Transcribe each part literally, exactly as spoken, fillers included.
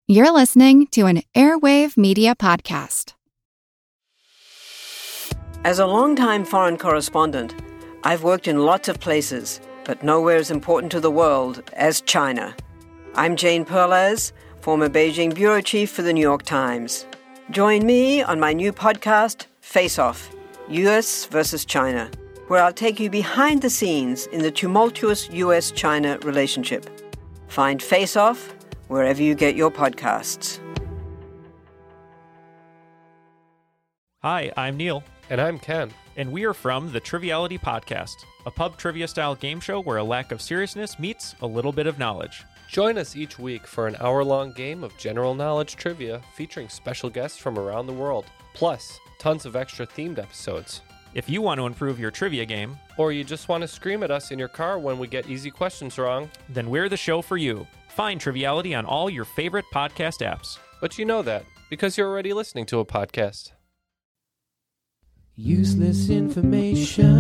You're listening to an Airwave Media Podcast. As a longtime foreign correspondent, I've worked in lots of places, but nowhere as important to the world as China. I'm Jane Perlez, former Beijing bureau chief for the New York Times. Join me on my new podcast, Face Off, U S versus China, where I'll take you behind the scenes in the tumultuous U S China relationship. Find Face Off wherever you get your podcasts. Hi, I'm Neil. And I'm Ken. And we are from the Triviality Podcast, a pub trivia-style game show where a lack of seriousness meets a little bit of knowledge. Join us each week for an hour-long game of general knowledge trivia featuring special guests from around the world, plus tons of extra themed episodes. If you want to improve your trivia game, or you just want to scream at us in your car when we get easy questions wrong, then we're the show for you. Find Triviality on all your favorite podcast apps. But you know that, because you're already listening to a podcast. Useless information.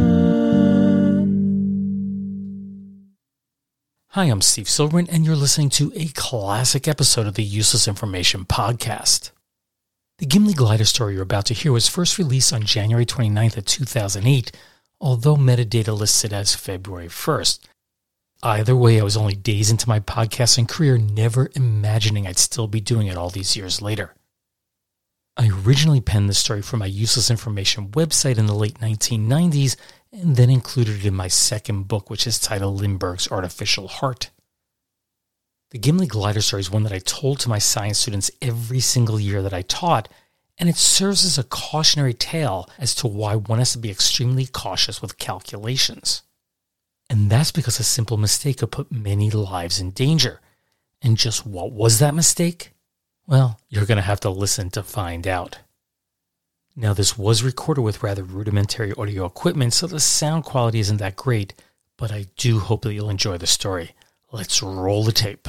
Hi, I'm Steve Silverman, and you're listening to a classic episode of the Useless Information Podcast. The Gimli glider story you're about to hear was first released on January twenty-ninth of two thousand eight, although metadata listed as February first. Either way, I was only days into my podcasting career, never imagining I'd still be doing it all these years later. I originally penned this story for my Useless Information website in the late nineteen nineties, and then included it in my second book, which is titled Lindbergh's Artificial Heart. The Gimli glider story is one that I told to my science students every single year that I taught, and it serves as a cautionary tale as to why one has to be extremely cautious with calculations. And that's because a simple mistake could put many lives in danger. And just what was that mistake? Well, you're going to have to listen to find out. Now, this was recorded with rather rudimentary audio equipment, so the sound quality isn't that great, but I do hope that you'll enjoy the story. Let's roll the tape.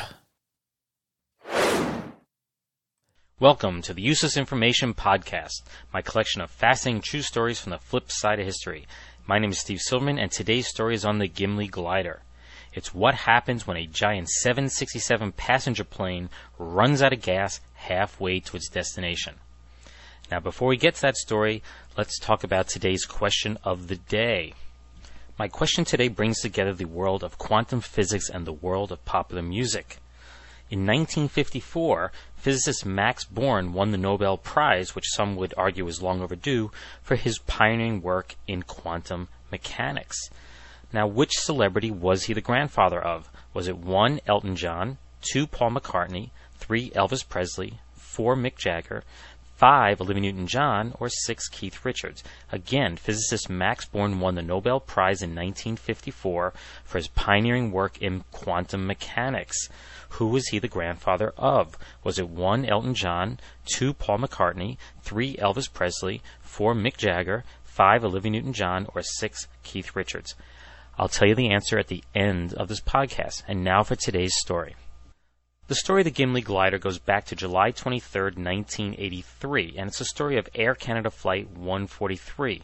Welcome to the Useless Information Podcast, my collection of fascinating true stories from the flip side of history. My name is Steve Silverman, and today's story is on the Gimli glider. It's what happens when a giant seven sixty-seven passenger plane runs out of gas halfway to its destination. Now, before we get to that story, let's talk about today's question of the day. My question today brings together the world of quantum physics and the world of popular music. In nineteen fifty-four, physicist Max Born won the Nobel Prize, which some would argue is long overdue, for his pioneering work in quantum mechanics. Now, which celebrity was he the grandfather of? Was it one, Elton John, two, Paul McCartney, three, Elvis Presley, four, Mick Jagger, five, Olivia Newton-John, or six, Keith Richards? Again, physicist Max Born won the Nobel Prize in nineteen fifty-four for his pioneering work in quantum mechanics. Who was he the grandfather of? Was it one, Elton John, two, Paul McCartney, three, Elvis Presley, four, Mick Jagger, five, Olivia Newton-John, or six, Keith Richards? I'll tell you the answer at the end of this podcast. And now for today's story. The story of the Gimli glider goes back to July twenty-third, nineteen eighty-three, and it's the story of Air Canada Flight one forty-three.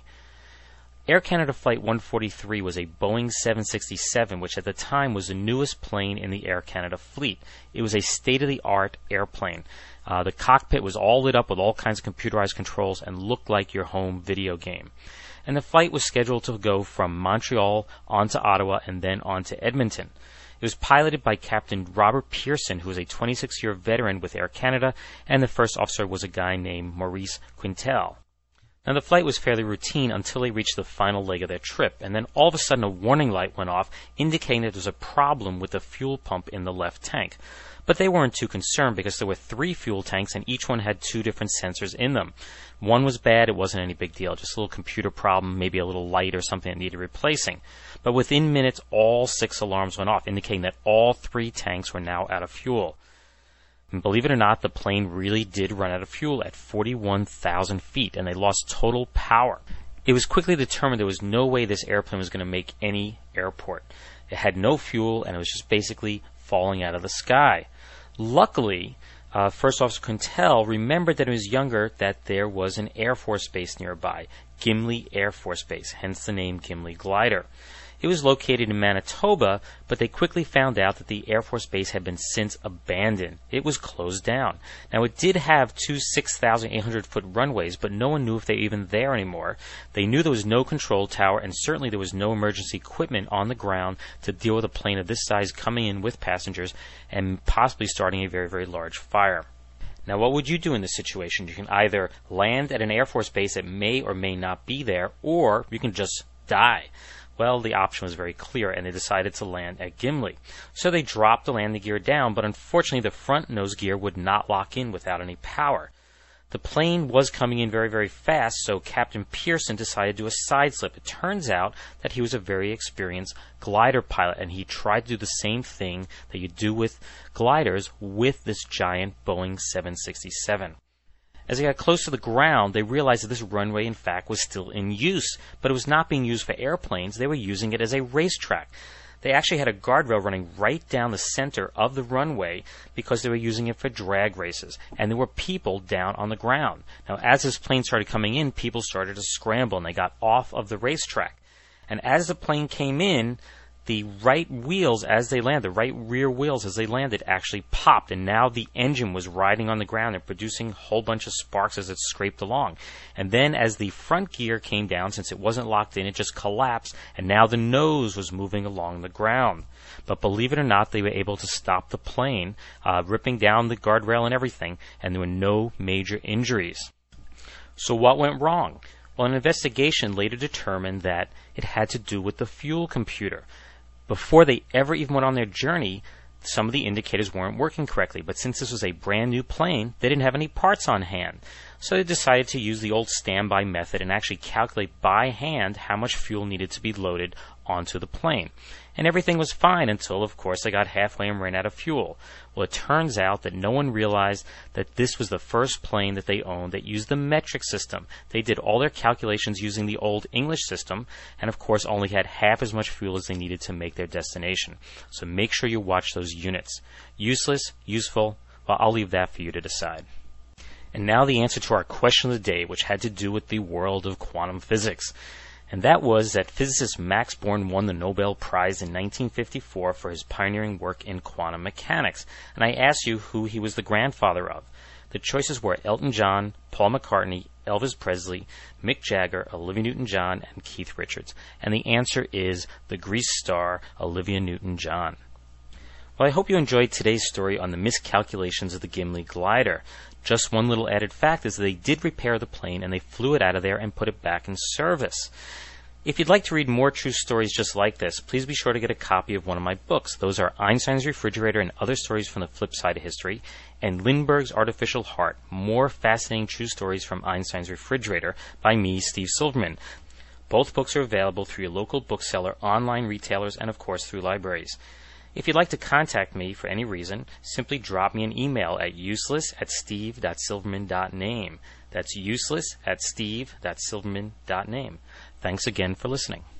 Air Canada Flight one forty-three was a Boeing seven sixty-seven, which at the time was the newest plane in the Air Canada fleet. It was a state-of-the-art airplane. Uh, the cockpit was all lit up with all kinds of computerized controls and looked like your home video game. And the flight was scheduled to go from Montreal on to Ottawa and then on to Edmonton. It was piloted by Captain Robert Pearson, who was a twenty-six-year veteran with Air Canada, and the first officer was a guy named Maurice Quintel. Now, the flight was fairly routine until they reached the final leg of their trip, and then all of a sudden a warning light went off, indicating that there was a problem with the fuel pump in the left tank. But they weren't too concerned because there were three fuel tanks and each one had two different sensors in them. One was bad, it wasn't any big deal, just a little computer problem, maybe a little light or something that needed replacing. But within minutes, all six alarms went off, indicating that all three tanks were now out of fuel. And believe it or not, the plane really did run out of fuel at forty-one thousand feet, and they lost total power. It was quickly determined there was no way this airplane was going to make any airport. It had no fuel, and it was just basically falling out of the sky. Luckily, uh, First Officer Quintel remembered that when he was younger that there was an Air Force base nearby, Gimli Air Force Base, hence the name Gimli Glider. It was located in Manitoba, but they quickly found out that the Air Force Base had been since abandoned. It was closed down. Now, it did have two six thousand eight hundred foot runways, but no one knew if they were even there anymore. They knew there was no control tower, and certainly there was no emergency equipment on the ground to deal with a plane of this size coming in with passengers and possibly starting a very, very large fire. Now, what would you do in this situation? You can either land at an Air Force base that may or may not be there, or you can just die. Well, the option was very clear, and they decided to land at Gimli. So they dropped the landing gear down, but unfortunately the front nose gear would not lock in without any power. The plane was coming in very, very fast, so Captain Pearson decided to do a side slip. It turns out that he was a very experienced glider pilot, and he tried to do the same thing that you do with gliders with this giant Boeing seven sixty-seven. As they got close to the ground, they realized that this runway, in fact, was still in use, but it was not being used for airplanes. They were using it as a racetrack. They actually had a guardrail running right down the center of the runway because they were using it for drag races, and there were people down on the ground. Now, as this plane started coming in, people started to scramble, and they got off of the racetrack. And as the plane came in, the right wheels as they landed, the right rear wheels as they landed actually popped, and now the engine was riding on the ground and producing a whole bunch of sparks as it scraped along. And then as the front gear came down, since it wasn't locked in, it just collapsed, and now the nose was moving along the ground. But believe it or not, they were able to stop the plane, uh, ripping down the guardrail and everything, and there were no major injuries. So what went wrong? Well, an investigation later determined that it had to do with the fuel computer. Before they ever even went on their journey, some of the indicators weren't working correctly, but since this was a brand new plane, they didn't have any parts on hand. So they decided to use the old standby method and actually calculate by hand how much fuel needed to be loaded onto the plane. And everything was fine until, of course, they got halfway and ran out of fuel. Well, it turns out that no one realized that this was the first plane that they owned that used the metric system. They did all their calculations using the old English system, and of course only had half as much fuel as they needed to make their destination. So make sure you watch those units. Useless, useful, well, I'll leave that for you to decide. And now the answer to our question of the day, which had to do with the world of quantum physics. And that was that physicist Max Born won the Nobel Prize in nineteen fifty-four for his pioneering work in quantum mechanics. And I asked you who he was the grandfather of. The choices were Elton John, Paul McCartney, Elvis Presley, Mick Jagger, Olivia Newton-John, and Keith Richards. And the answer is the Grease star, Olivia Newton-John. Well, I hope you enjoyed today's story on the miscalculations of the Gimli glider. Just one little added fact is that they did repair the plane and they flew it out of there and put it back in service. If you'd like to read more true stories just like this, please be sure to get a copy of one of my books. Those are Einstein's Refrigerator and Other Stories from the Flip Side of History, and Lindbergh's Artificial Heart, More Fascinating True Stories from Einstein's Refrigerator by me, Steve Silverman. Both books are available through your local bookseller, online retailers, and of course through libraries. If you'd like to contact me for any reason, simply drop me an email at useless at steve dot silverman dot name. That's useless at steve dot silverman dot name. Thanks again for listening.